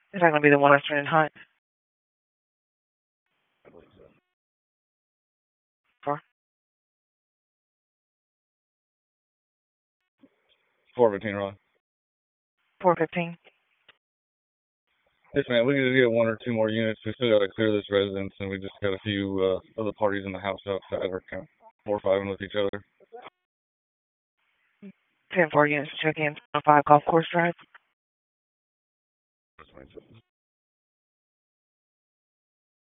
Is that going to be the one that's turning hot? For 415, Ron. 415? Yes, man. We need to get one or two more units. We still got to clear this residence, and we just got a few other parties in the house outside. We're kind of 4-5ing with each other. 10-4 units check in on 5 Golf Course Drive.